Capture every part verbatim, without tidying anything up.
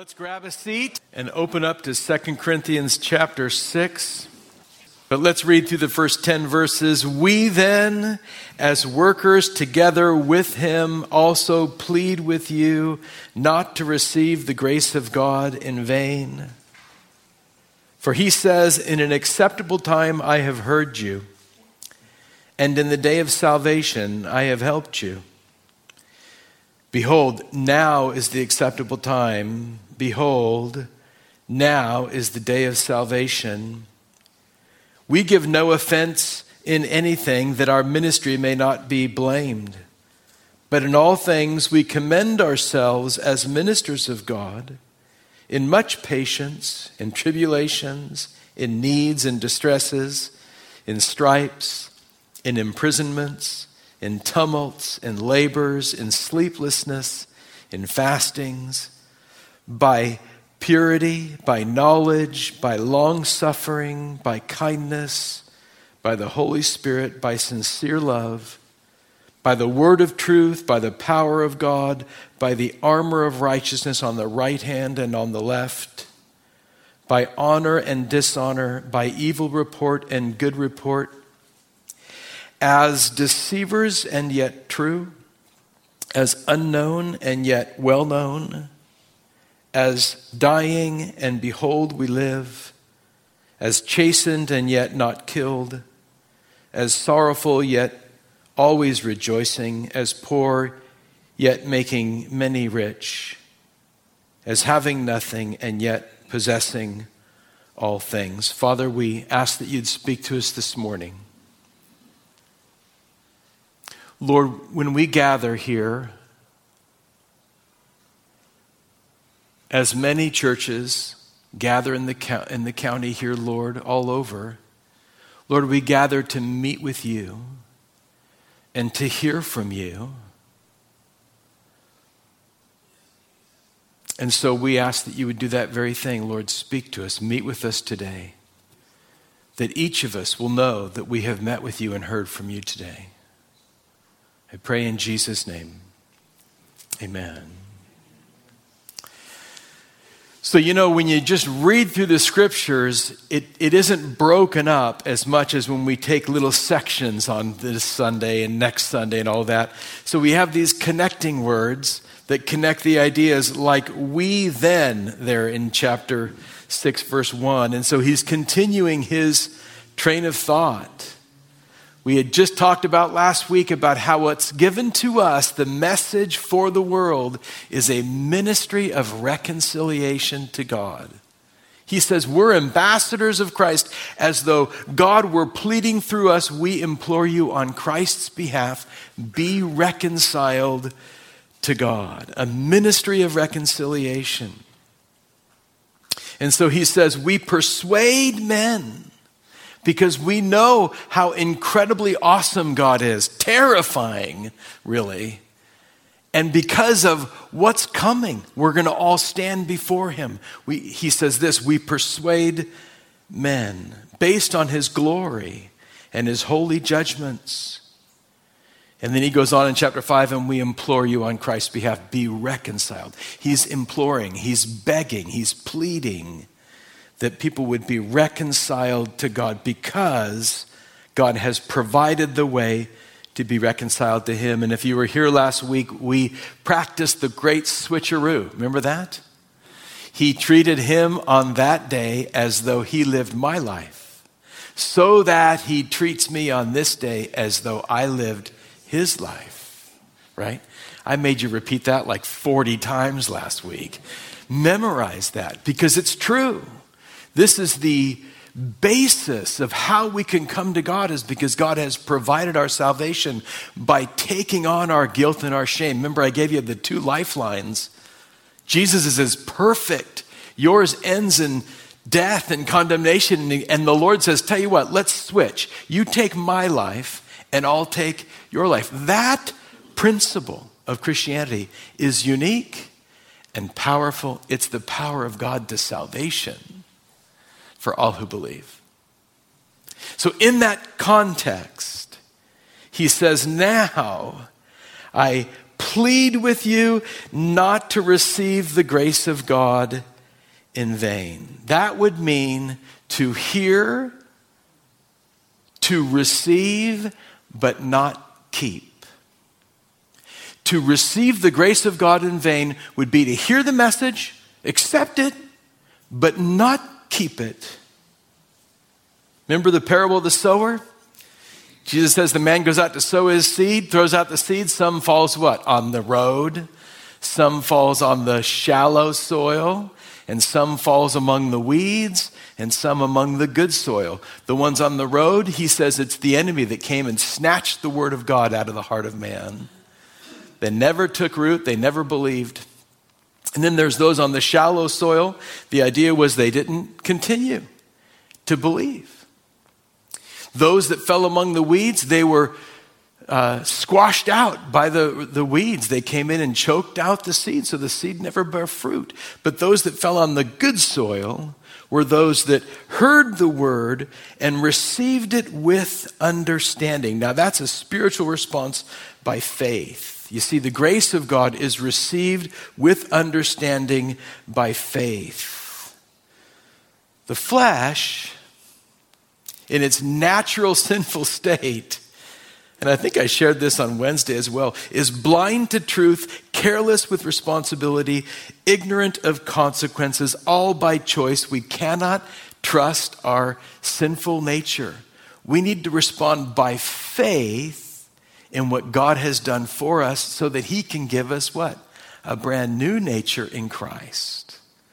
Let's grab a seat and open up to Second Corinthians chapter six. But let's read through the first ten verses. We then, as workers together with him, also plead with you not to receive the grace of God in vain. For he says, in an acceptable time I have heard you, and in the day of salvation I have helped you. Behold, now is the acceptable time. Behold, now is the day of salvation. We give no offense in anything, that our ministry may not be blamed. But in all things we commend ourselves as ministers of God, in much patience, in tribulations, in needs and distresses, in stripes, in imprisonments, in tumults, in labors, in sleeplessness, in fastings, by purity, by knowledge, by long-suffering, by kindness, by the Holy Spirit, by sincere love, by the word of truth, by the power of God, by the armor of righteousness on the right hand and on the left, by honor and dishonor, by evil report and good report, as deceivers and yet true, as unknown and yet well-known, as dying and behold we live, as chastened and yet not killed, as sorrowful yet always rejoicing, as poor yet making many rich, as having nothing and yet possessing all things. Father, we ask that you'd speak to us this morning. Lord, when we gather here, as many churches gather in the, in the county here, Lord, all over, Lord, we gather to meet with you and to hear from you. And so we ask that you would do that very thing. Lord, speak to us, meet with us today, that each of us will know that we have met with you and heard from you today. I pray in Jesus' name, amen. So, you know, when you just read through the scriptures, it, it isn't broken up as much as when we take little sections on this Sunday and next Sunday and all that. So we have these connecting words that connect the ideas, like we then there in chapter six, verse one. And so he's continuing his train of thought. We had just talked about last week about how what's given to us, the message for the world, is a ministry of reconciliation to God. He says we're ambassadors of Christ, as though God were pleading through us. We implore you on Christ's behalf, be reconciled to God. A ministry of reconciliation. And so he says we persuade men, because we know how incredibly awesome God is, terrifying, really. And because of what's coming, we're going to all stand before him. We, he says this, we persuade men based on his glory and his holy judgments. And then he goes on in chapter five, and we implore you on Christ's behalf, be reconciled. He's imploring, he's begging, he's pleading that people would be reconciled to God, because God has provided the way to be reconciled to him. And if you were here last week, we practiced the great switcheroo. Remember that? He treated him on that day as though he lived my life, so that he treats me on this day as though I lived his life, right? I made you repeat that like forty times last week. Memorize that, because it's true. This is the basis of how we can come to God, is because God has provided our salvation by taking on our guilt and our shame. Remember, I gave you the two lifelines. Jesus is perfect. Yours ends in death and condemnation. And the Lord says, tell you what, let's switch. You take my life and I'll take your life. That principle of Christianity is unique and powerful. It's the power of God to salvation for all who believe. So in that context, he says, now I plead with you not to receive the grace of God in vain. That would mean to hear, to receive, but not keep. To receive the grace of God in vain would be to hear the message, accept it, but not keep it. Remember the parable of the sower? Jesus says the man goes out to sow his seed, throws out the seed. Some falls what? On the road. Some falls on the shallow soil. And some falls among the weeds. And some among the good soil. The ones on the road, he says it's the enemy that came and snatched the word of God out of the heart of man. They never took root. They never believed. And then there's those on the shallow soil. The idea was they didn't continue to believe. Those that fell among the weeds, they were uh, squashed out by the, the weeds. They came in and choked out the seed, so the seed never bore fruit. But those that fell on the good soil were those that heard the word and received it with understanding. Now that's a spiritual response by faith. You see, the grace of God is received with understanding by faith. The flesh, in its natural sinful state, and I think I shared this on Wednesday as well, is blind to truth, careless with responsibility, ignorant of consequences, all by choice. We cannot trust our sinful nature. We need to respond by faith in what God has done for us so that he can give us what? A brand new nature in Christ.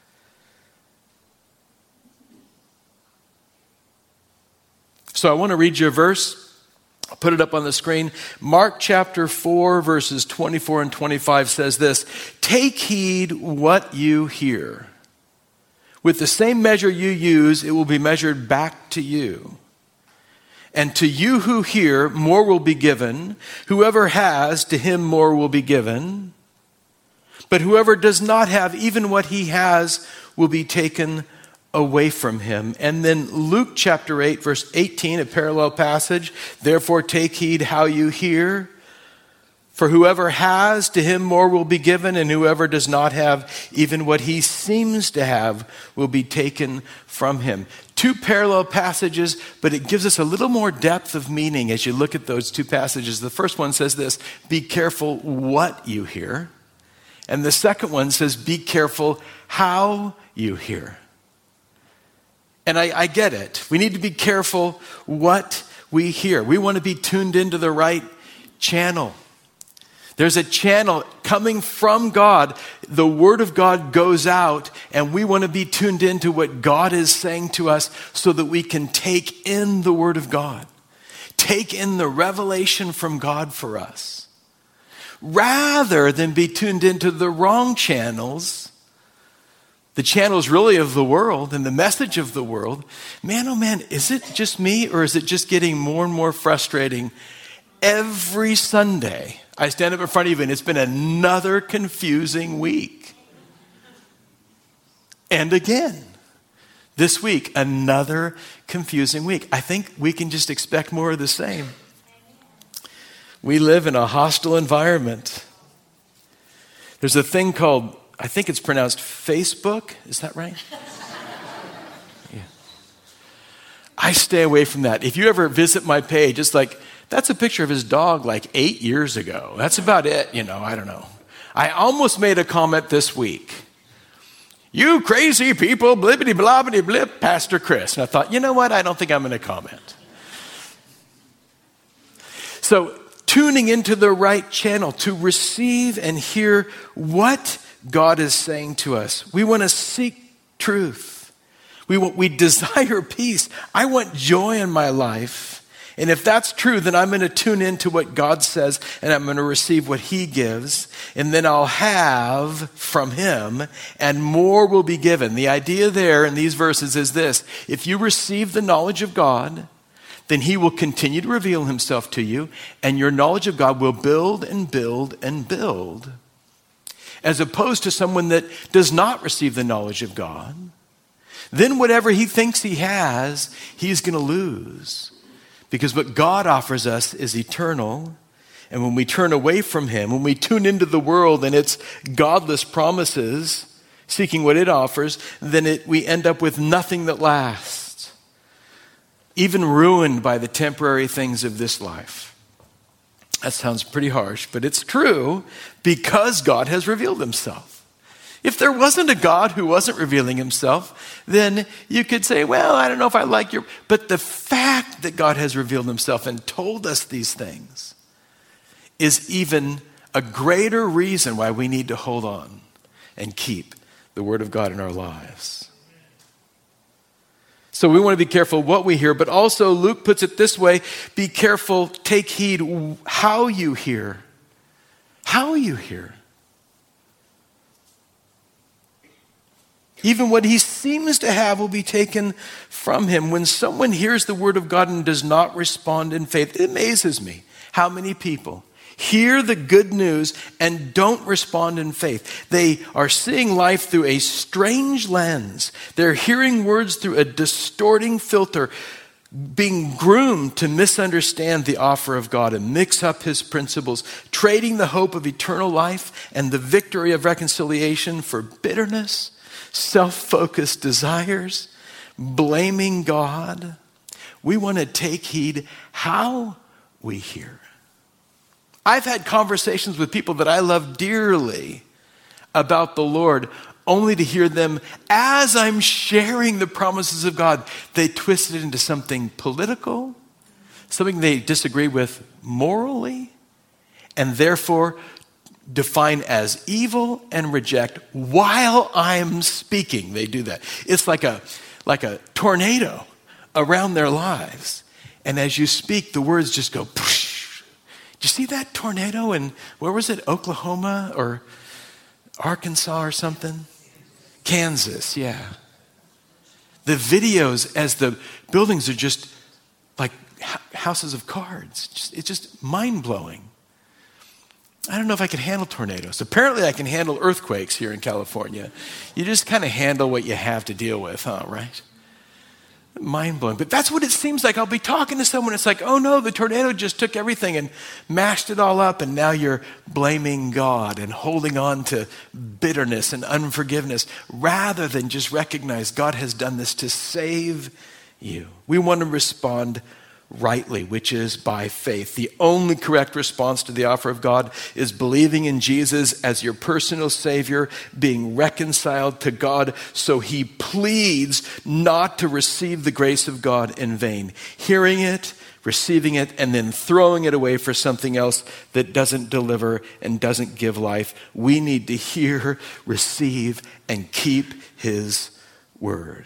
So I want to read you a verse. I'll put it up on the screen. Mark chapter four, verses twenty-four and twenty-five says this: take heed what you hear. With the same measure you use, it will be measured back to you. And to you who hear, more will be given. Whoever has, to him more will be given. But whoever does not have, even what he has will be taken away from him. And then Luke chapter eight, verse eighteen, a parallel passage. Therefore take heed how you hear. For whoever has, to him more will be given, and whoever does not have, even what he seems to have will be taken from him. Two parallel passages, but it gives us a little more depth of meaning as you look at those two passages. The first one says this: be careful what you hear. And the second one says, be careful how you hear. And I, I get it. We need to be careful what we hear. We want to be tuned into the right channel. There's a channel coming from God. The word of God goes out, and we want to be tuned into what God is saying to us so that we can take in the word of God. Take in the revelation from God for us. Rather than be tuned into the wrong channels, the channels really of the world and the message of the world. Man, oh man, is it just me, or is it just getting more and more frustrating? Every Sunday, I stand up in front of you and it's been another confusing week. And again, this week, another confusing week. I think we can just expect more of the same. We live in a hostile environment. There's a thing called, I think it's pronounced Facebook. Is that right? Yeah. I stay away from that. If you ever visit my page, it's like, that's a picture of his dog like eight years ago. That's about it, you know, I don't know. I almost made a comment this week. You crazy people, blibbity blobbity blip, Pastor Chris. And I thought, you know what? I don't think I'm going to comment. So tuning into the right channel to receive and hear what God is saying to us. We want to seek truth. We want, we desire peace. I want joy in my life. And if that's true, then I'm going to tune into what God says, and I'm going to receive what he gives, and then I'll have from him, and more will be given. The idea there in these verses is this: if you receive the knowledge of God, then he will continue to reveal himself to you, and your knowledge of God will build and build and build. As opposed to someone that does not receive the knowledge of God, then whatever he thinks he has, he's going to lose. Because what God offers us is eternal And when we turn away from him, when we tune into the world and its godless promises, seeking what it offers, then it, we end up with nothing that lasts, even ruined by the temporary things of this life. That sounds pretty harsh, but it's true because God has revealed himself. If there wasn't a God who wasn't revealing himself, then you could say, well, I don't know if I like your... But the fact that God has revealed himself and told us these things is even a greater reason why we need to hold on and keep the word of God in our lives. So we want to be careful what we hear, but also Luke puts it this way: be careful, take heed how you hear. How you hear. Even what he seems to have will be taken from him. When someone hears the word of God and does not respond in faith, it amazes me how many people hear the good news and don't respond in faith. They are seeing life through a strange lens. They're hearing words through a distorting filter, being groomed to misunderstand the offer of God and mix up his principles, trading the hope of eternal life and the victory of reconciliation for bitterness, self-focused desires, blaming God. We want to take heed how we hear. I've had conversations with people that I love dearly about the Lord, only to hear them, as I'm sharing the promises of God, they twist it into something political, something they disagree with morally, and therefore define as evil and reject while I'm speaking. They do that. It's like a like a tornado around their lives. And as you speak, the words just go, poosh. Did you see that tornado in, where was it, Oklahoma or Arkansas or something? Kansas, yeah. The videos as the buildings are just like houses of cards. Just, it's just mind-blowing. I don't know if I can handle tornadoes. Apparently I can handle earthquakes here in California. You just kind of handle what you have to deal with, huh, right? Mind-blowing. But that's what it seems like. I'll be talking to someone. It's like, oh no, the tornado just took everything and mashed it all up. And now you're blaming God and holding on to bitterness and unforgiveness rather than just recognize God has done this to save you. We want to respond rightly, which is by faith. The only correct response to the offer of God is believing in Jesus as your personal Savior, being reconciled to God, so he pleads not to receive the grace of God in vain. Hearing it, receiving it, and then throwing it away for something else that doesn't deliver and doesn't give life. We need to hear, receive, and keep his word.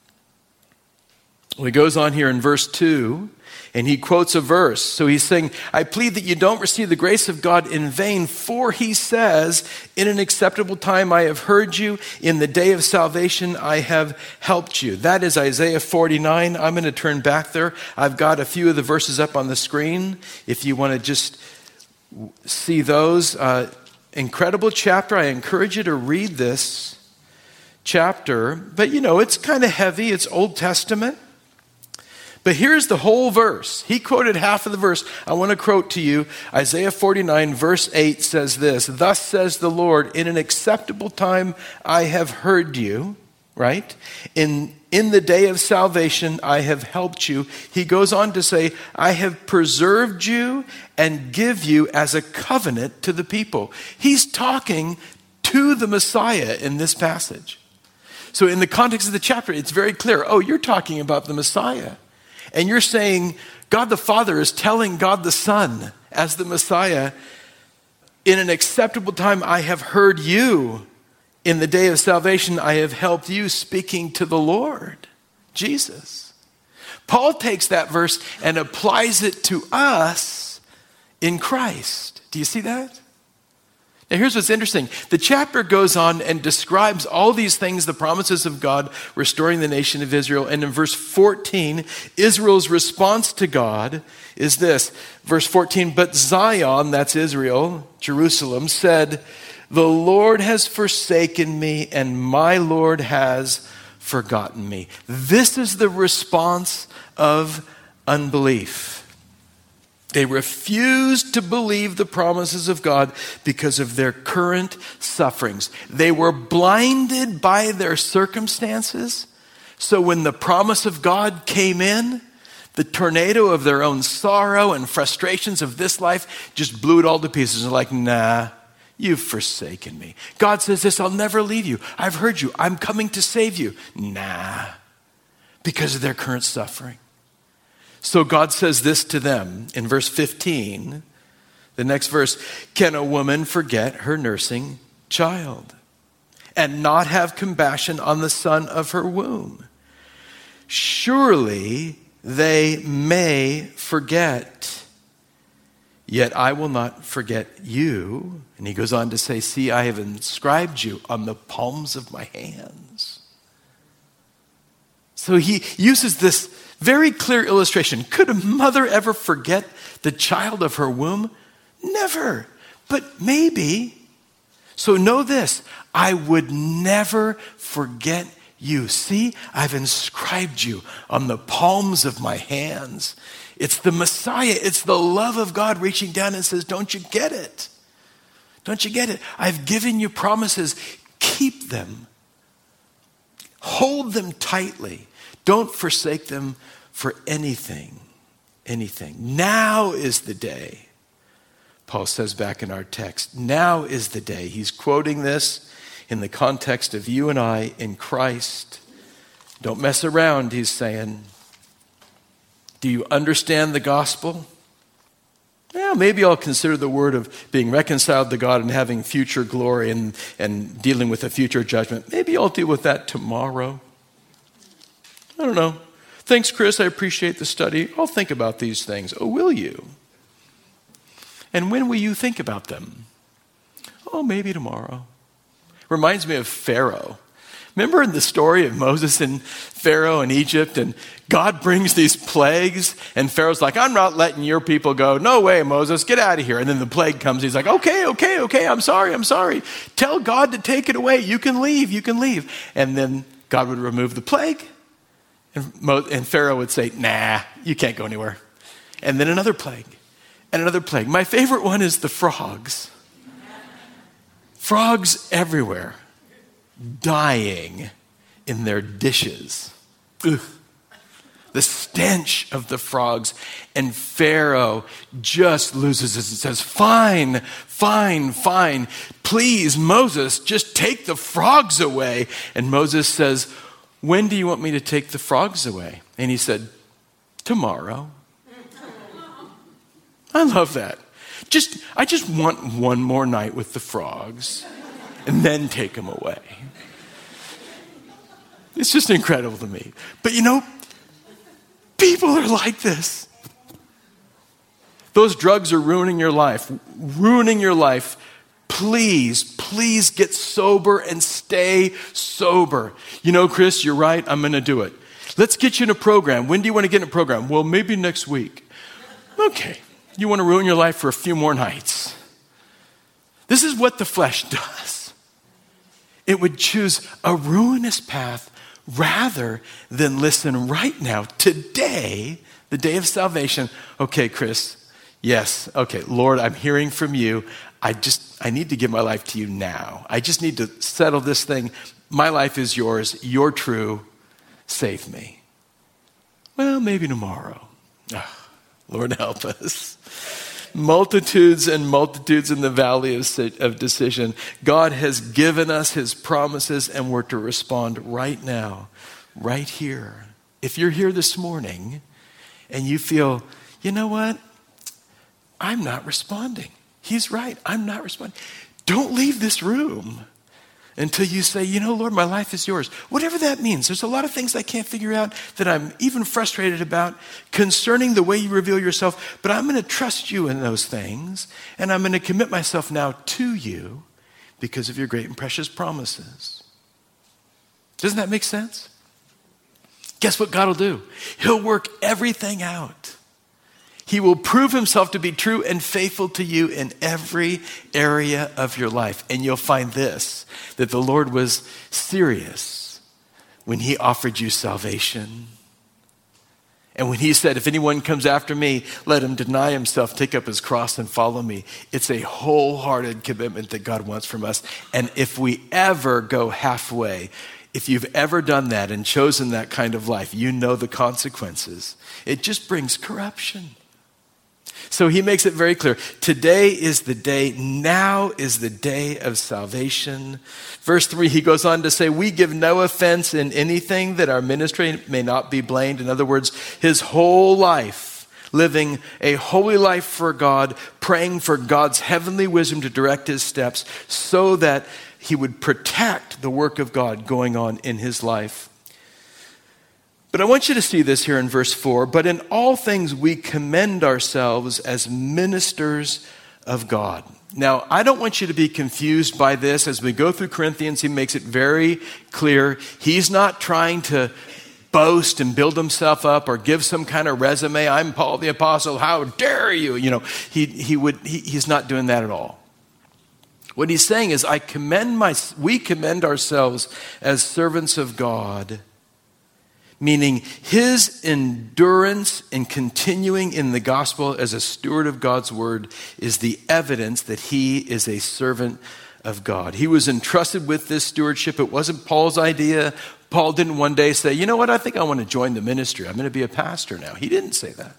Well, he goes on here in verse two, and he quotes a verse. So he's saying, I plead that you don't receive the grace of God in vain, for he says, in an acceptable time I have heard you, in the day of salvation I have helped you. That is Isaiah forty-nine. I'm going to turn back there. I've got a few of the verses up on the screen if you want to just see those. Uh, incredible chapter. I encourage you to read this chapter. But you know, it's kind of heavy. It's Old Testament. But here's the whole verse. He quoted half of the verse. I want to quote to you. Isaiah forty-nine verse eight says this, thus says the Lord, in an acceptable time I have heard you, right? In, in the day of salvation I have helped you. He goes on to say, I have preserved you and give you as a covenant to the people. He's talking to the Messiah in this passage. So in the context of the chapter, it's very clear. Oh, you're talking about the Messiah. And you're saying God the Father is telling God the Son as the Messiah, in an acceptable time I have heard you. In the day of salvation I have helped you, speaking to the Lord, Jesus. Paul takes that verse and applies it to us in Christ. Do you see that? Now here's what's interesting. The chapter goes on and describes all these things, the promises of God restoring the nation of Israel. And in verse fourteen, Israel's response to God is this. Verse fourteen, but Zion, that's Israel, Jerusalem, said, the Lord has forsaken me and my Lord has forgotten me. This is the response of unbelief. They refused to believe the promises of God because of their current sufferings. They were blinded by their circumstances. So when the promise of God came in, the tornado of their own sorrow and frustrations of this life just blew it all to pieces. They're like, nah, you've forsaken me. God says this, I'll never leave you. I've heard you. I'm coming to save you. Nah, because of their current suffering. So God says this to them in verse fifteen, the next verse, can a woman forget her nursing child and not have compassion on the son of her womb? Surely they may forget, yet I will not forget you. And he goes on to say, see, I have inscribed you on the palms of my hands. So he uses this very clear illustration. Could a mother ever forget the child of her womb? Never, but maybe. So know this, I would never forget you. See, I've inscribed you on the palms of my hands. It's the Messiah. It's the love of God reaching down and says, don't you get it? Don't you get it? I've given you promises. Keep them. Hold them tightly. Don't forsake them for anything, anything. Now is the day, Paul says back in our text. Now is the day. He's quoting this in the context of you and I in Christ. Don't mess around, he's saying. Do you understand the gospel? Yeah, maybe I'll consider the word of being reconciled to God and having future glory and, and dealing with a future judgment. Maybe I'll deal with that tomorrow. I don't know. Thanks, Chris. I appreciate the study. I'll think about these things. Oh, will you? And when will you think about them? Oh, maybe tomorrow. Reminds me of Pharaoh. Remember in the story of Moses and Pharaoh in Egypt, and God brings these plagues, and Pharaoh's like, I'm not letting your people go. No way, Moses, get out of here. And then the plague comes. He's like, okay, okay, okay, I'm sorry, I'm sorry. Tell God to take it away. You can leave, you can leave. And then God would remove the plague. And, Mo- and Pharaoh would say, nah, you can't go anywhere. And then another plague, and another plague. My favorite one is the frogs. Frogs everywhere, dying in their dishes. Ugh. The stench of the frogs. And Pharaoh just loses it and says, fine, fine, fine. Please, Moses, just take the frogs away. And Moses says, when do you want me to take the frogs away? And he said, tomorrow. I love that. Just, I just want one more night with the frogs and then take them away. It's just incredible to me. But you know, people are like this. Those drugs are ruining your life, ruining your life. Please, please get sober and stay sober. You know, Chris, you're right. I'm going to do it. Let's get you in a program. When do you want to get in a program? Well, maybe next week. Okay. You want to ruin your life for a few more nights. This is what the flesh does. It would choose a ruinous path rather than listen right now, today, the day of salvation. Okay, Chris, yes, okay, Lord, I'm hearing from you. I just, I need to give my life to you now. I just need to settle this thing. My life is yours. You're true. Save me. Well, maybe tomorrow. Oh, Lord, help us. Multitudes and multitudes in the valley of, of decision. God has given us his promises, and we're to respond right now, right here. If you're here this morning and you feel, you know what? I'm not responding. He's right. I'm not responding. Don't leave this room until you say, you know, Lord, my life is yours. Whatever that means. There's a lot of things I can't figure out that I'm even frustrated about concerning the way you reveal yourself, but I'm going to trust you in those things, and I'm going to commit myself now to you because of your great and precious promises. Doesn't that make sense? Guess what God will do? He'll work everything out. He will prove himself to be true and faithful to you in every area of your life. And you'll find this, that the Lord was serious when he offered you salvation And when he said, if anyone comes after me, let him deny himself, take up his cross and follow me. It's a wholehearted commitment that God wants from us. And if we ever go halfway, if you've ever done that and chosen that kind of life, you know the consequences. It just brings corruption. So he makes it very clear. Today is the day. Now is the day of salvation. Verse three, he goes on to say, we give no offense in anything that our ministry may not be blamed. In other words, his whole life, living a holy life for God, praying for God's heavenly wisdom to direct his steps so that he would protect the work of God going on in his life. But I want you to see this here in verse four. But in all things we commend ourselves as ministers of God. Now, I don't want you to be confused by this. As we go through Corinthians, he makes it very clear. He's not trying to boast and build himself up or give some kind of resume. I'm Paul the Apostle. How dare you? You know, he, he would, he, he's not doing that at all. What he's saying is, I commend my, we commend ourselves as servants of God, meaning his endurance in continuing in the gospel as a steward of God's word is the evidence that he is a servant of God. He was entrusted with this stewardship. It wasn't Paul's idea. Paul didn't one day say, you know what, I think I want to join the ministry. I'm going to be a pastor now. He didn't say that.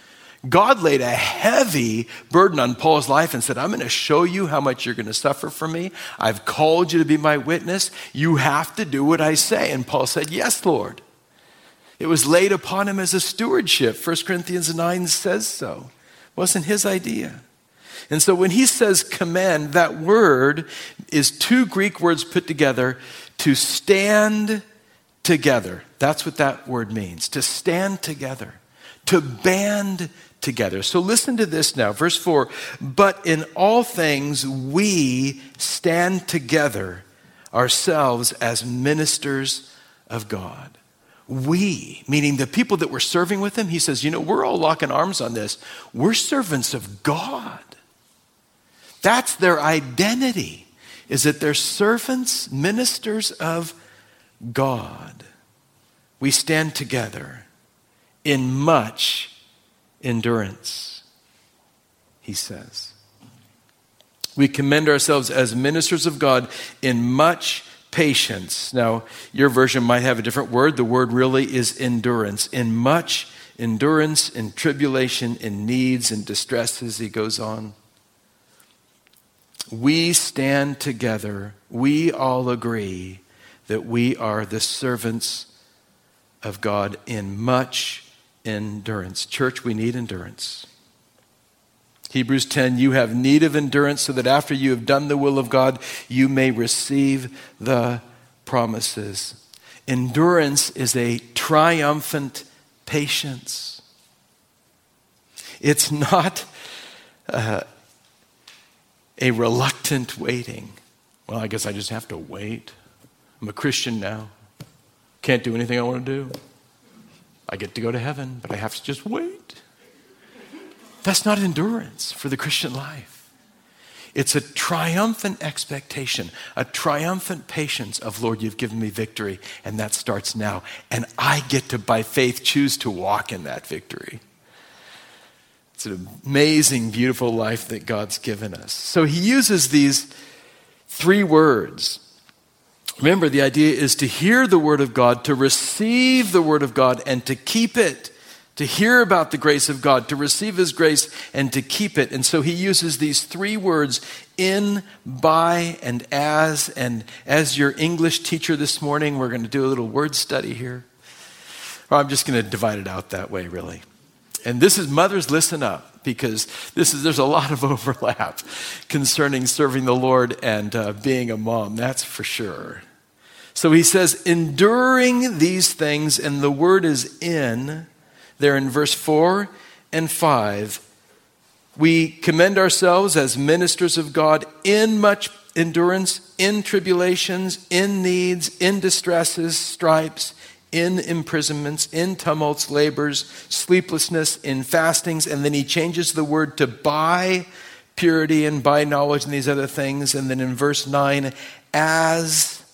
God laid a heavy burden on Paul's life and said, I'm going to show you how much you're going to suffer for me. I've called you to be my witness. You have to do what I say. And Paul said, yes, Lord. It was laid upon him as a stewardship. First Corinthians nine says so. It wasn't his idea. And so when he says commend, that word is two Greek words put together to stand together. That's what that word means, to stand together, to band together. So listen to this now, verse four. But in all things we stand together ourselves as ministers of God. We, meaning the people that were serving with him, he says, you know, we're all locking arms on this. We're servants of God. That's their identity, is that they're servants, ministers of God. We stand together in much endurance, he says. We commend ourselves as ministers of God in much patience. Now, your version might have a different word. The word really is endurance. In much endurance, in tribulation, in needs, in distresses, he goes on. We stand together. We all agree that we are the servants of God in much endurance. Church, we need endurance. Hebrews ten, you have need of endurance so that after you have done the will of God, you may receive the promises. Endurance is a triumphant patience. It's not uh, a reluctant waiting. Well, I guess I just have to wait. I'm a Christian now. Can't do anything I want to do. I get to go to heaven, but I have to just wait. That's not endurance for the Christian life. It's a triumphant expectation, a triumphant patience of, Lord, you've given me victory, and that starts now. And I get to, by faith, choose to walk in that victory. It's an amazing, beautiful life that God's given us. So he uses these three words. Remember, the idea is to hear the word of God, to receive the word of God, and to keep it. To hear about the grace of God, to receive his grace, and to keep it. And so he uses these three words, in, by, and as. And as your English teacher this morning, we're going to do a little word study here. Or I'm just going to divide it out that way, really. And this is, mothers, listen up, because this is there's a lot of overlap concerning serving the Lord and uh, being a mom, that's for sure. So he says, enduring these things, and the word is in, there in verse four and five, we commend ourselves as ministers of God in much endurance, in tribulations, in needs, in distresses, stripes, in imprisonments, in tumults, labors, sleeplessness, in fastings. And then he changes the word to by purity and by knowledge and these other things. And then in verse nine, as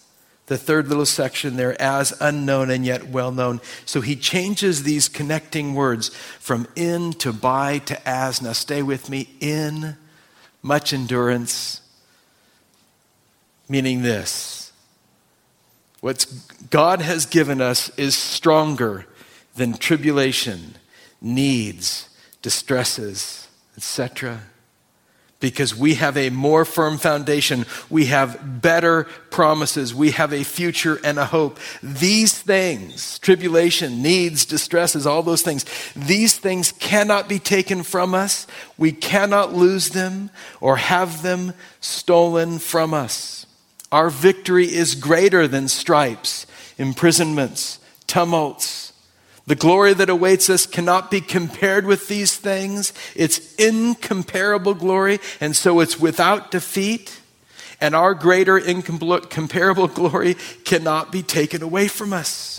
The third little section there, as unknown and yet well known. So he changes these connecting words from in to by to as. Now stay with me. In, much endurance, meaning this. What God has given us is stronger than tribulation, needs, distresses, et cetera. Because we have a more firm foundation. We have better promises. We have a future and a hope. These things, tribulation, needs, distresses, all those things, these things cannot be taken from us. We cannot lose them or have them stolen from us. Our victory is greater than stripes, imprisonments, tumults. The glory that awaits us cannot be compared with these things. It's incomparable glory, and so it's without defeat. And our greater incomparable glory cannot be taken away from us.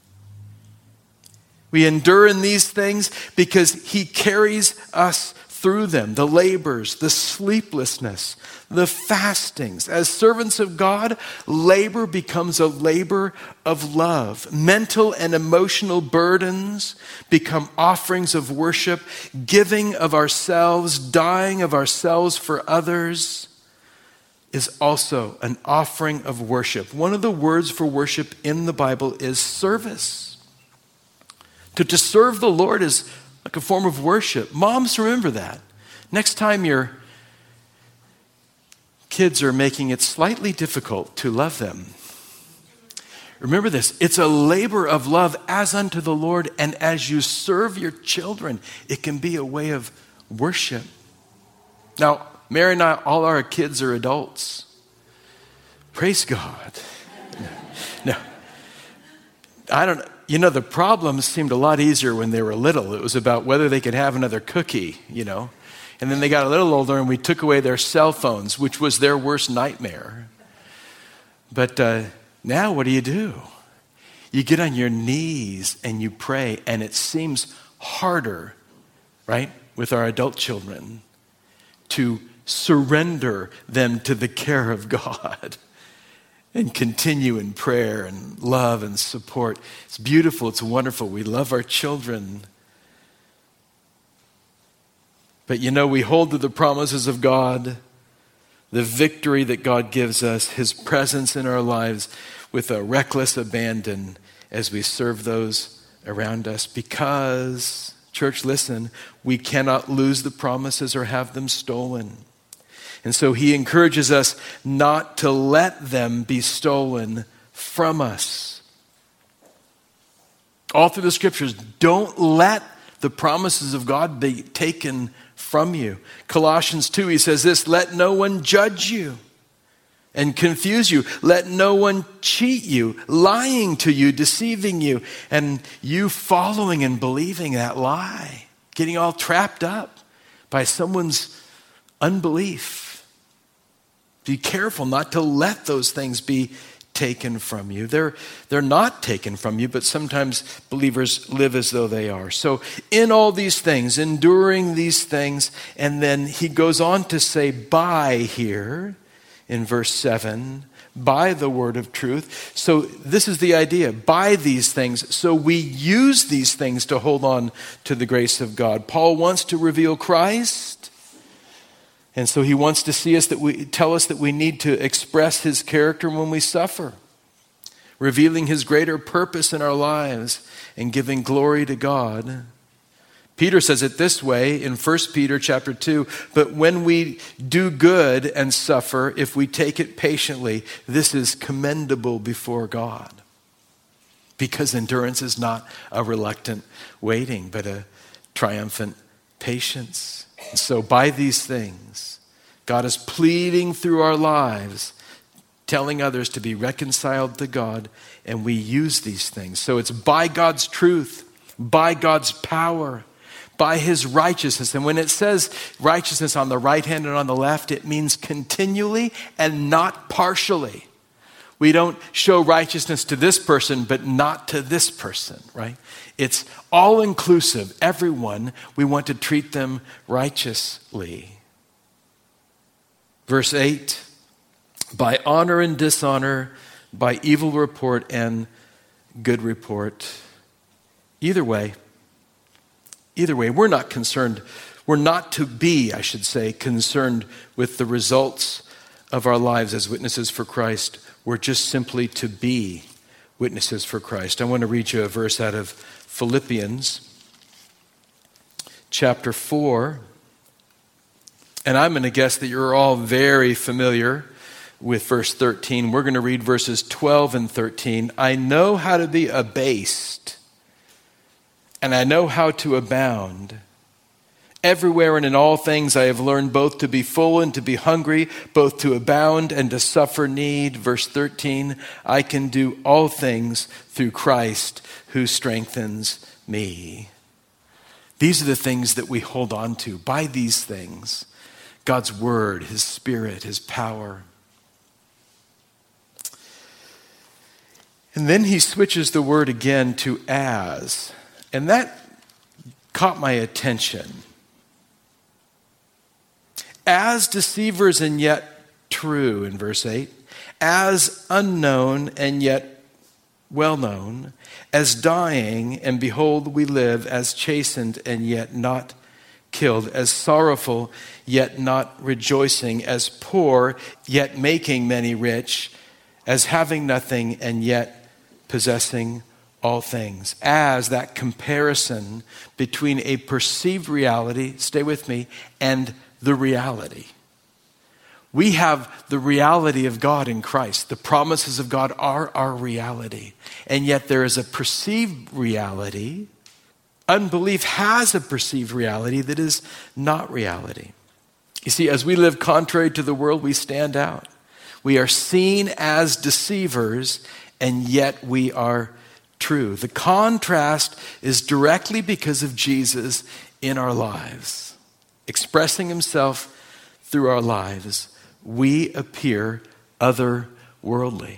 We endure in these things because he carries us through them, the labors, the sleeplessness, the fastings. As servants of God, labor becomes a labor of love. Mental and emotional burdens become offerings of worship, giving of ourselves, dying of ourselves for others is also an offering of worship. One of the words for worship in the Bible is service. To, to serve the Lord is like a form of worship. Moms, remember that. Next time your kids are making it slightly difficult to love them, remember this. It's a labor of love as unto the Lord, and as you serve your children, it can be a way of worship. Now, Mary and I, all our kids are adults. Praise God. No, I don't know. You know, the problems seemed a lot easier when they were little. It was about whether they could have another cookie, you know. And then they got a little older and we took away their cell phones, which was their worst nightmare. But uh, now what do you do? You get on your knees and you pray, and it seems harder, right, with our adult children to surrender them to the care of God. And continue in prayer and love and support. It's beautiful. It's wonderful. We love our children. But you know, we hold to the promises of God, the victory that God gives us, his presence in our lives with a reckless abandon as we serve those around us. Because, church, listen, we cannot lose the promises or have them stolen. And so he encourages us not to let them be stolen from us. All through the scriptures, don't let the promises of God be taken from you. Colossians two, he says this, let no one judge you and confuse you. Let no one cheat you, lying to you, deceiving you, and you following and believing that lie, getting all trapped up by someone's unbelief. Be careful not to let those things be taken from you. They're, they're not taken from you, but sometimes believers live as though they are. So in all these things, enduring these things, and then he goes on to say, by here, in verse seven, by the word of truth. So this is the idea, by these things. So we use these things to hold on to the grace of God. Paul wants to reveal Christ. And so he wants to see us that we tell us that we need to express his character when we suffer, revealing his greater purpose in our lives and giving glory to God. Peter says it this way in First Peter chapter two, but when we do good and suffer, if we take it patiently, this is commendable before God. Because endurance is not a reluctant waiting, but a triumphant patience. And so by these things, God is pleading through our lives, telling others to be reconciled to God, and we use these things. So it's by God's truth, by God's power, by his righteousness. And when it says righteousness on the right hand and on the left, it means continually and not partially. We don't show righteousness to this person, but not to this person, right? It's all inclusive. Everyone, we want to treat them righteously. Verse eight, by honor and dishonor, by evil report and good report. Either way, either way, we're not concerned. We're not to be, I should say, concerned with the results of our lives as witnesses for Christ. We're just simply to be witnesses for Christ. I want to read you a verse out of Philippians chapter four. And I'm going to guess that you're all very familiar with verse thirteen. We're going to read verses twelve and thirteen. I know how to be abased, and I know how to abound. Everywhere and in all things I have learned both to be full and to be hungry, both to abound and to suffer need. Verse thirteen, I can do all things through Christ who strengthens me. These are the things that we hold on to. By these things, God's word, his spirit, his power. And then he switches the word again to as. And that caught my attention. As deceivers and yet true, in verse eight. As unknown and yet well known. As dying, and behold, we live. As chastened and yet not killed. As sorrowful, yet not rejoicing. As poor, yet making many rich. As having nothing and yet possessing all things. As that comparison between a perceived reality, stay with me, and the reality. We have the reality of God in Christ. The promises of God are our reality. And yet there is a perceived reality. Unbelief has a perceived reality that is not reality. You see, as we live contrary to the world, we stand out. We are seen as deceivers, and yet we are true. The contrast is directly because of Jesus in our lives. Expressing himself through our lives, we appear otherworldly.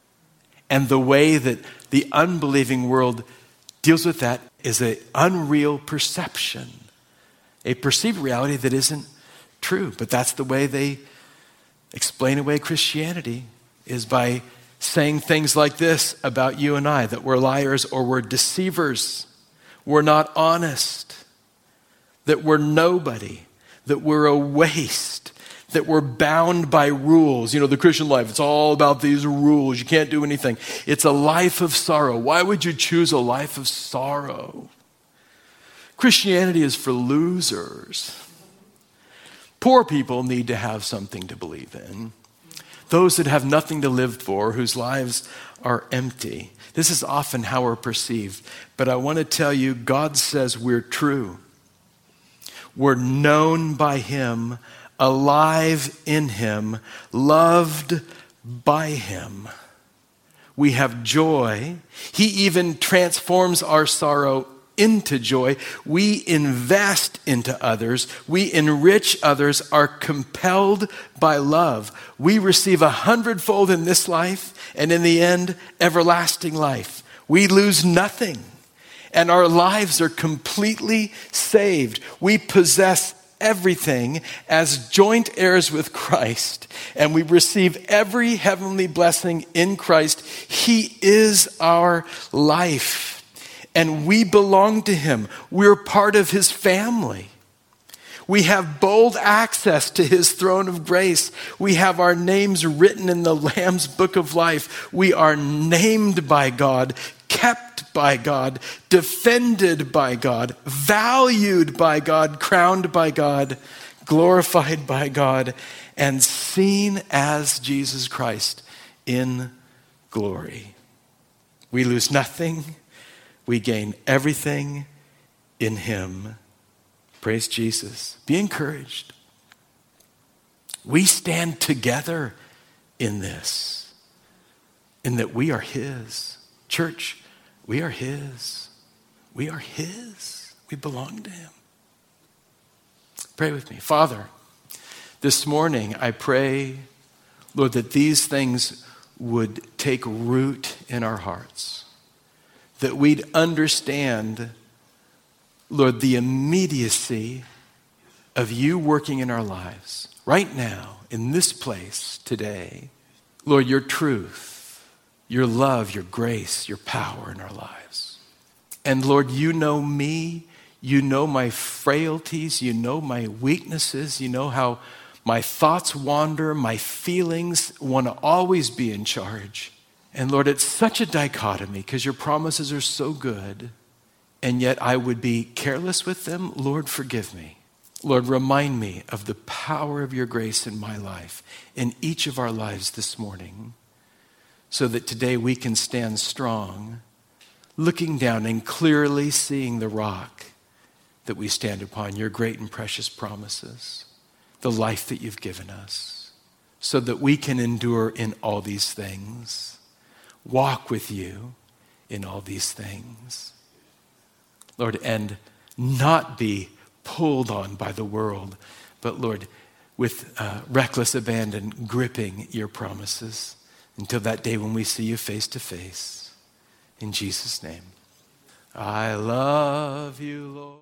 And the way that the unbelieving world deals with that is an unreal perception, a perceived reality that isn't true. But that's the way they explain away Christianity, is by saying things like this about you and I, that we're liars or we're deceivers, we're not honest, that we're nobody, that we're a waste, that we're bound by rules. You know, the Christian life, it's all about these rules. You can't do anything. It's a life of sorrow. Why would you choose a life of sorrow? Christianity is for losers. Poor people need to have something to believe in. Those that have nothing to live for, whose lives are empty. This is often how we're perceived. But I want to tell you, God says we're true. We're known by him, alive in him, loved by him. We have joy. He even transforms our sorrow into joy. We invest into others. We enrich others, are compelled by love. We receive a hundredfold in this life, and in the end, everlasting life. We lose nothing. And our lives are completely saved. We possess everything as joint heirs with Christ, and we receive every heavenly blessing in Christ. He is our life, and we belong to him. We're part of his family. We have bold access to his throne of grace. We have our names written in the Lamb's book of life. We are named by God, kept by God, defended by God, valued by God, crowned by God, glorified by God, and seen as Jesus Christ in glory. We lose nothing. We gain everything in him. Praise Jesus. Be encouraged. We stand together in this, in that we are his. Church, we are his. We are his. We belong to him. Pray with me. Father, this morning I pray, Lord, that these things would take root in our hearts, that we'd understand, Lord, the immediacy of you working in our lives right now, in this place today. Lord, your truth, your love, your grace, your power in our lives. And Lord, you know me. You know my frailties. You know my weaknesses. You know how my thoughts wander. My feelings want to always be in charge. And Lord, it's such a dichotomy because your promises are so good, and yet I would be careless with them. Lord, forgive me. Lord, remind me of the power of your grace in my life, in each of our lives this morning, so that today we can stand strong, looking down and clearly seeing the rock that we stand upon, your great and precious promises, the life that you've given us, so that we can endure in all these things, walk with you in all these things, Lord, and not be pulled on by the world, but Lord, with uh, reckless abandon, gripping your promises until that day when we see you face to face. In Jesus' name, I love you, Lord.